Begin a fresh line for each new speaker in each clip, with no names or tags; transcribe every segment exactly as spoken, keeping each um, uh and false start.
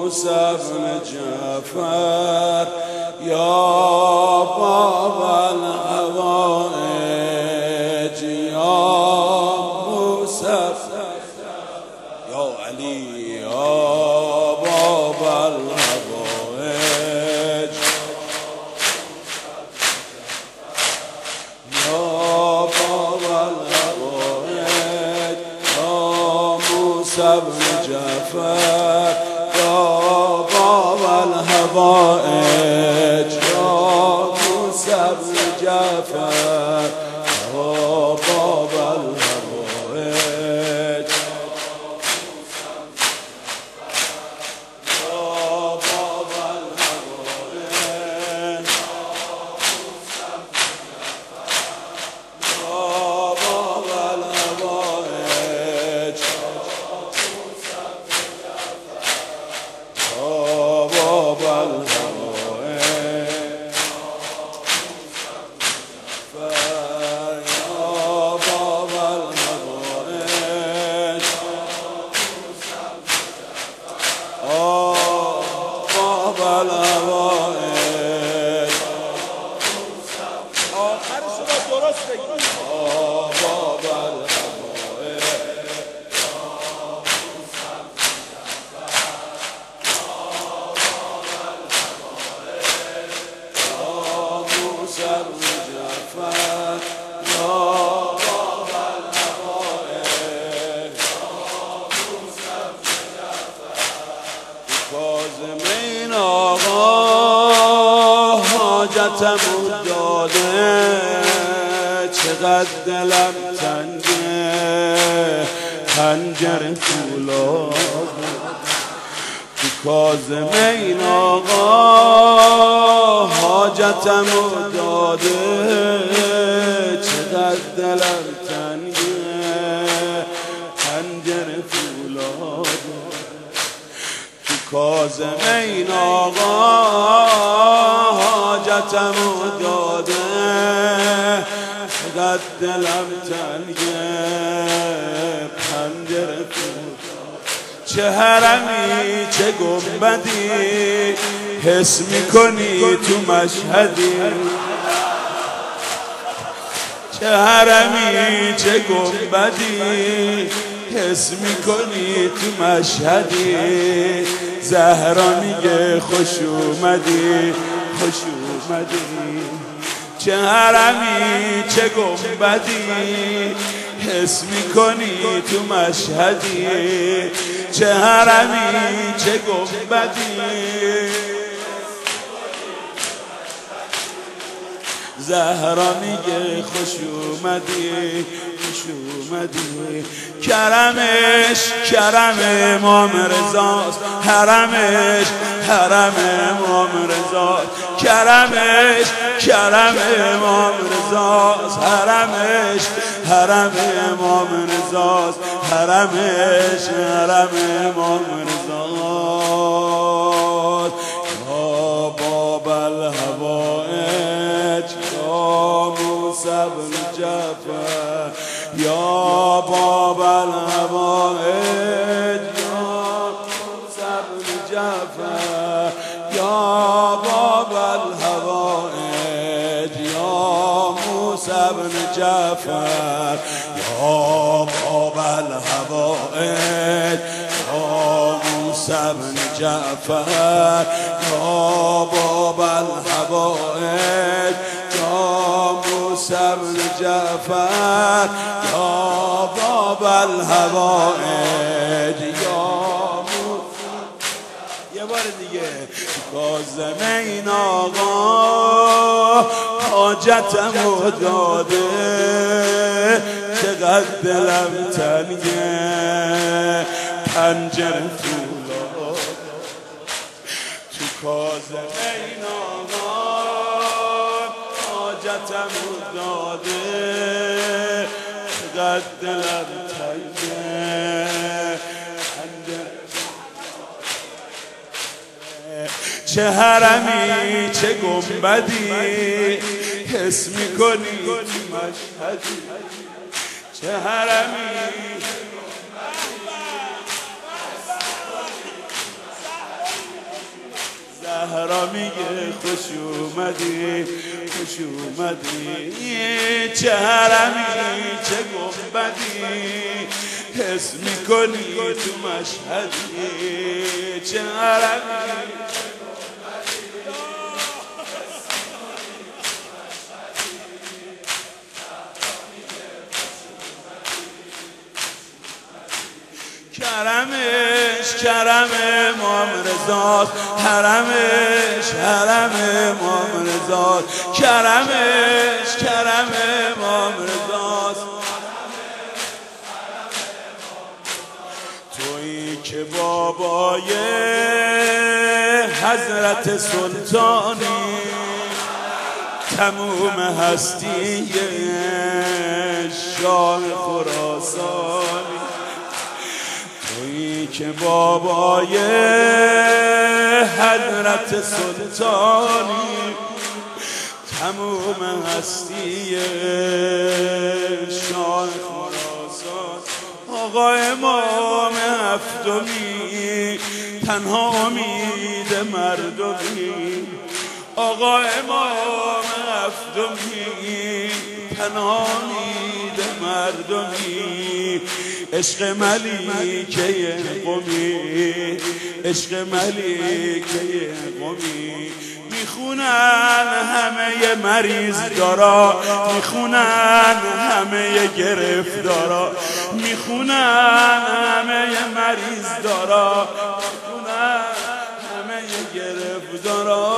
موسى بن جعفر يا باب الحوائج يا موسى يا علي يا باب الحوائج يا باب الحوائج يا موسى بن جعفر يا باب الحوائج يا موسى بن جعفر يا باب الحوائج کاظمین آقا حاجتمو داده چقدر دلم تنگه پنجره فولاده کاظمین آقا حاجتمو داده چقدر دلم تنگه پنجره فولاده کاظمین آقا حاجتمو داده چقدر دلم تنگه پنجره فولاده چه حرمی چه گنبدی حس میکنی تو مشهدی چه حرمی چه گنبدی حس میکنی تو مشهدی زهرا میگه خوش اومدی خوش اومدی چه حرمی چه گنبدی حس میکنی تو مشهدی چه حرمی چه گنبدی زهرا میگه خوش اومدی خوش اومدی کرمش کرم امام رضاست حرمش حرم امام رضاست کرمش کرم امام رضاست حرمش حرم امام رضاست حرمش حرم امام رضاست یا باب الحوائج یا موسی بن جعفر یا باب الحوائج یا موسی بن جعفر یا باب الحوائج یا موسی بن جعفر یا باب الحوائج یا موسی بن جعفر یا باب الحوائج یا موسی بن جعفر یا باب الحوائج یا موسی یه بار دیگه کاظمین آقا حاجتمو داده چقدر دلم تنگه پنجره فولاده تو کاظمین آقا حاجتمو داده چقدر دلم تنگه چه حرمی چه گنبدی حس میکنی تو مشهدی چه حرمی زهرا میگه خوش اومدی خوش اومدی چه حرمی چه گنبدی حس میکنی تو مشهدی چه حرمی کرمش کرم امام رضاست حرمش حرم امام رضاست کرمش کرم امام رضاست تویی که بابای حضرت سلطانی تموم هستی شاه خراسانی تویی که بابای حضرت سلطانی تموم هستی شاه خراسان آقا امام هفتمی تنها امید مردمی آقا امام هفتمی تنها امید مردمی عشق ملیکه قمی عشق ملیکه قمی میخونن همه مریض دارا میخونن همه گرفتارا میخونن همه مریض دارا میخونن همه گرفتارا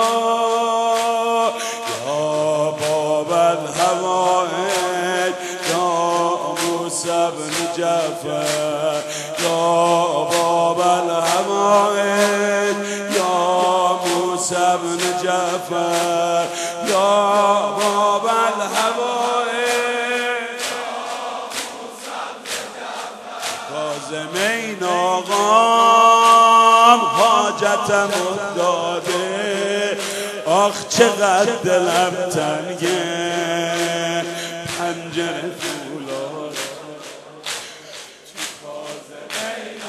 یا باب الحوائج یا موسی بن جعفر یا باب الحوائج یا موسی بن جعفر یا باب الحوائج کاظمین آقام حاجتم داده آخ چقدر دلم تنگه پنجره فولاد کاظمین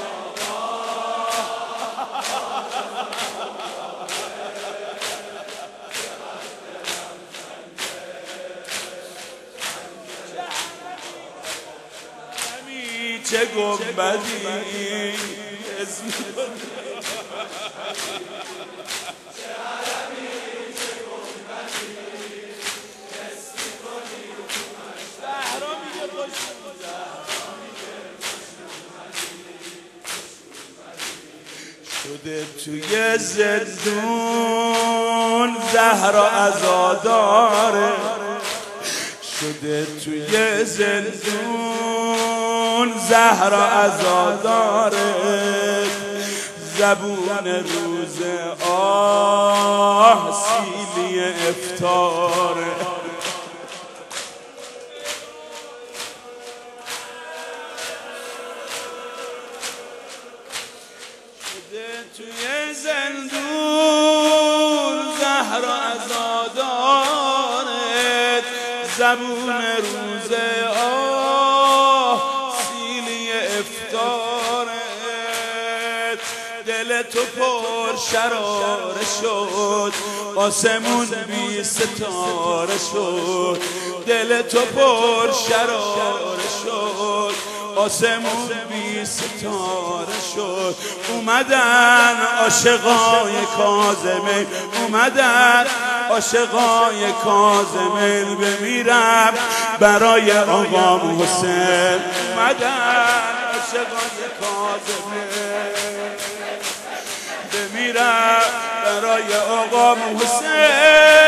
چه گنبدی شده توی زندون زهرا عزاداره شده توی زندون زهرا عزاداره زبون روز آه سیلی افطاره توی زندون زهرا عزادارت زبون روز آه سیلی افطارت دل تو پر شراره شد آسمون بی ستاره شد دل تو پر شراره شد آسمون بی ستاره شد اومدن عاشقای کاظمین اومدن عاشقای کاظمین بمیرم برای آقام حسین اومدن عاشقای کاظمین بمیرم برای آقام حسین